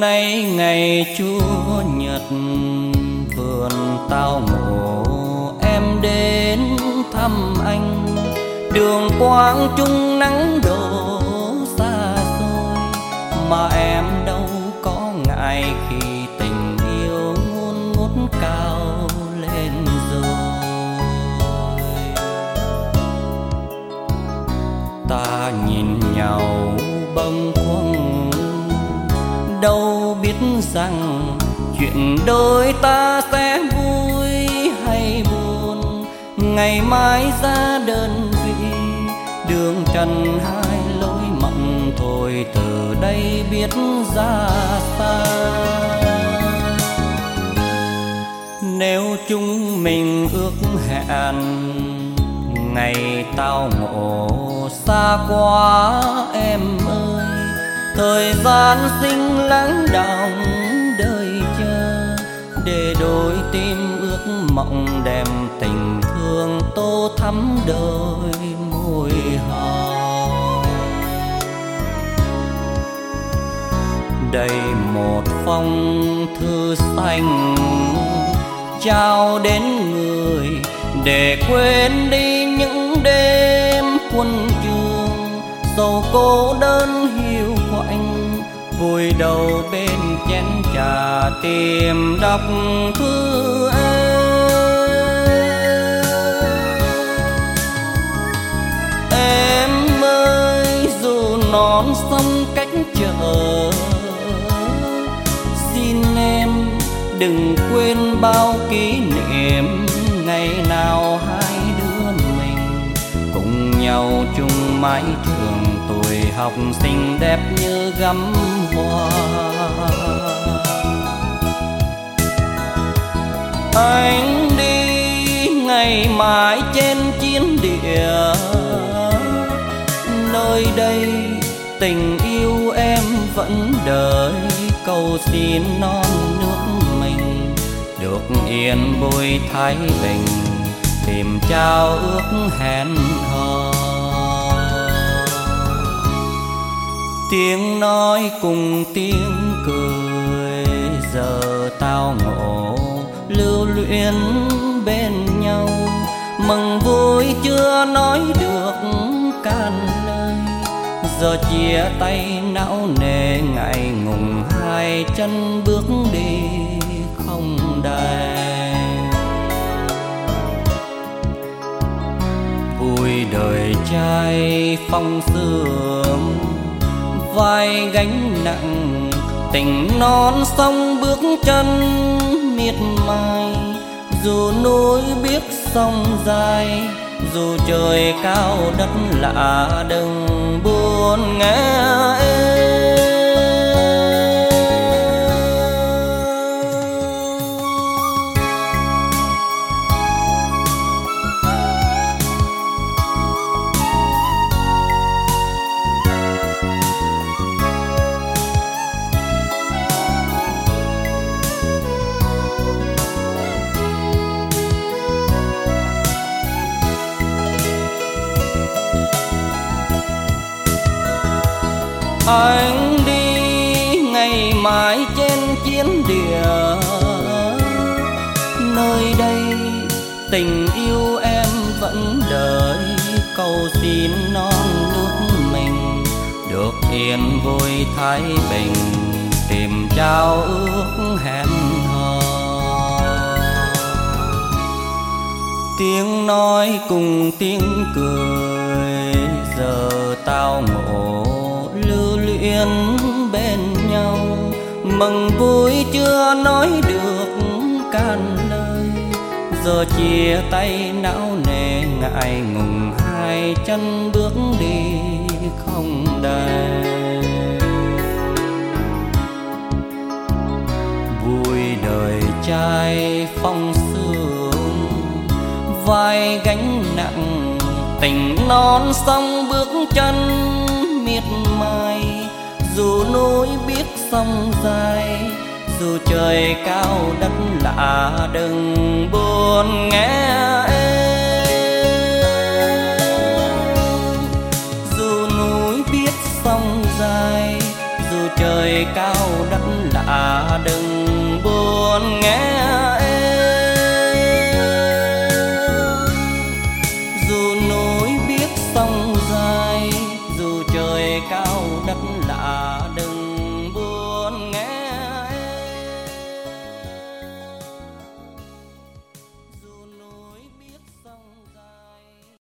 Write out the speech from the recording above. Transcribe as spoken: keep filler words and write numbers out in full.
nay ngày Chúa Nhật, vườn tao ngộ em đến thăm anh. Đường quang trung nắng đổ xa xôi, mà em đâu có ngại khi tình yêu ngôn ngút cao lên rồi. Ta nhìn nhau bâng khuâng, đâu biết rằng chuyện đôi ta sẽ vui hay buồn. Ngày mai ra đơn vị, đường trần hai lối mộng, thôi từ đây biết ra sao. Nếu chúng mình ước hẹn, ngày tao ngộ xa quá em ơi. Thời gian sinh lắng đọng đời chờ, để đôi tim ước mộng đem tình thương tô thắm đời môi hồng. Đây một phong thư xanh trao đến người, để quên đi những đêm quân trường. Dẫu cô đơn hiu quạnh, vùi đầu bên chén trà tìm đọc thư em. Em ơi, dù non sông cách chợ, xin em đừng quên bao kỷ niệm ngày nào hai đứa mình cùng nhau chung mái trường. Tuổi học xinh đẹp như gấm hoa, anh đi ngày mai trên chiến địa. Nơi đây tình yêu em vẫn đợi, cầu xin non nước mình được yên vui thái bình, tìm trao ước hẹn hò. Tiếng nói cùng tiếng cười, giờ tao ngộ lưu luyến bên nhau. Mừng vui chưa nói được can lời, giờ chia tay não nề ngại ngùng, hai chân bước đi không đành. Vui đời trai phong sương, vai gánh nặng tình non sông bước chân miệt mài. Dù núi biết sông dài, dù trời cao đất lạ, đừng buồn nghe em. Anh đi ngày mai trên chiến địa. Nơi đây tình yêu em vẫn đợi, cầu xin non nước mình được yên vui thái bình, tìm trao ước hẹn hò. Tiếng nói cùng tiếng cười, giờ tao ngộ lưu luyến bên nhau. Mừng vui chưa nói được can lời, giờ chia tay não nề ngại ngùng, hai chân bước đi không đành. Vui đời trai phong sương, vai gánh nặng tình non sông bước chân miệt mài. Dù núi biết sông dài, dù trời cao đất lạ, đừng buồn nghe em. Dù núi biết sông dài, dù trời cao đất lạ đời.